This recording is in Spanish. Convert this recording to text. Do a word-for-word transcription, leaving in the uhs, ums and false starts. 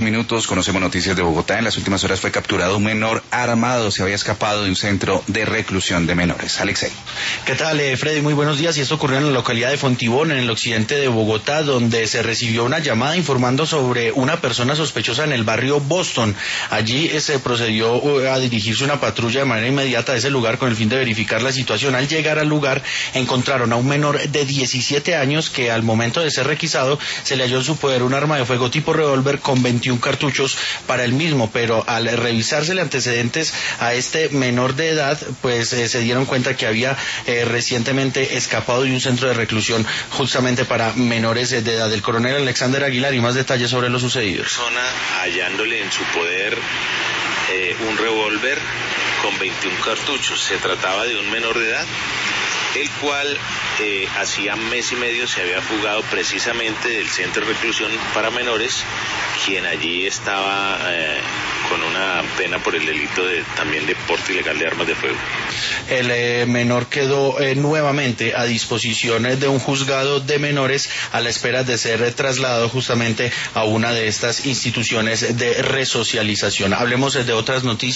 minutos, conocemos noticias de Bogotá. En las últimas horas fue capturado un menor armado, se había escapado de un centro de reclusión de menores. Alexei. ¿Qué tal, eh, Freddy? Muy buenos días. Y esto ocurrió en la localidad de Fontibón, en el occidente de Bogotá, donde se recibió una llamada informando sobre una persona sospechosa en el barrio Boston. Allí eh, se procedió eh, a dirigirse una patrulla de manera inmediata a ese lugar con el fin de verificar la situación. Al llegar al lugar encontraron a un menor de diecisiete años que al momento de ser requisado se le halló en su poder un arma de fuego tipo revólver con veintiún cartuchos para el mismo, pero al revisársele antecedentes a este menor de edad, pues eh, se dieron cuenta que había eh, recientemente escapado de un centro de reclusión justamente para menores de edad. El coronel Alexander Aguilar y más detalles sobre lo sucedido. Persona hallándole en su poder eh, un revólver con veintiún cartuchos. Se trataba de un menor de edad, el cual eh, hacía mes y medio se había fugado precisamente del centro de reclusión para menores, quien allí estaba eh, con una pena por el delito de también de porte ilegal de armas de fuego. El eh, menor quedó eh, nuevamente a disposición de un juzgado de menores a la espera de ser eh, trasladado justamente a una de estas instituciones de resocialización. Hablemos eh, de otras noticias.